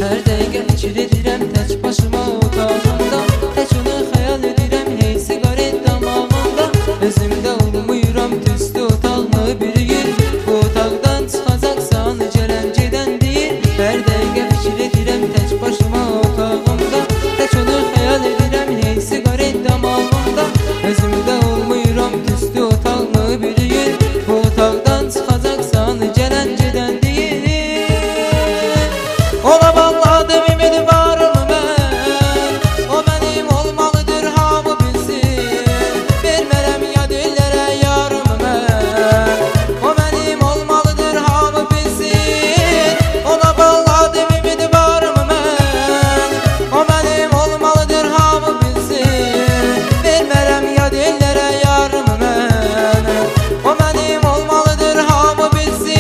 Hər dəqiqə fikir edirəm tək başıma otağımda, tək onu xəyal edirəm hey siqaret damağımda. Özümdə olmuyuram düzdü otaqmı bir gün, bu otaqdan çıxacaqsan gələn gedən deyil. Hər dəqiqə fikir edirəm tək başıma otağımda, tək onu xəyal edirəm hey siqaret damağımda. Özümdə olmuyuram düzdü otaqmı bir gün, bu otaqdan çıxacaqsan gələn gedən deyil. Ona bağladım ümidvarımı mən, o mənim olmalıdır hamı bilsin. Vermərəm yad ellərə yarımı mən, o mənim olmalıdır hamı bilsin. Ona bağladım ümidvarımı mən, o mənim olmalıdır hamı bilsin. Vermərəm yad ellərə yarımı mən, o mənim olmalıdır hamı bilsin.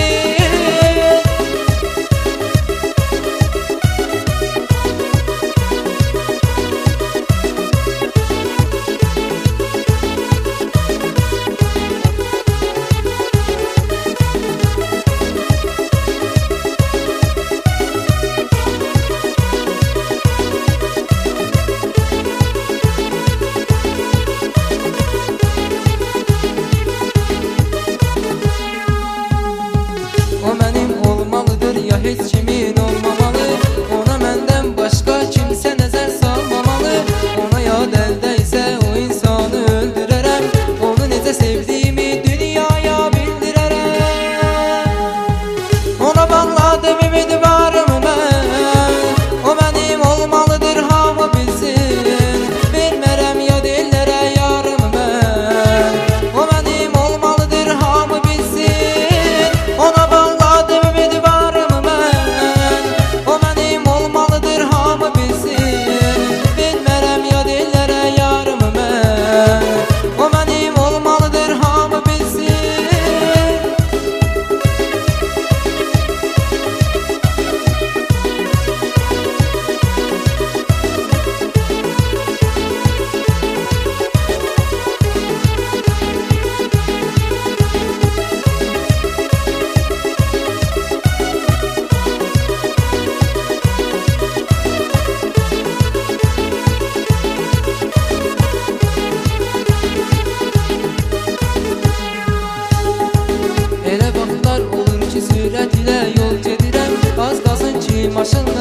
O mənim olmalıdır ya heç kimin olmamalı. Ona məndən başqa kimsə nəzər salmamalı. Ona yad əldəysə o insanı öldürərəm, onu necə sevdiyimi dünyaya bildirərəm. Ona bağladım ümidvarımı mən, o mənim olmalıdır hamı bilsin. Vermərəm yad ellərə yarımı mən, o mənim olmalıdır hamı bilsin. Ona bağladım ümidvarımı mən, o mənim olmalıdır hamı bilsin. Vermərəm yad ellərə yarımı mən, o mənim olmalıdır hamı bilsin. Elə vaxtlar olur ki sürət ilə yol gedirəm, az qalsın ki maşın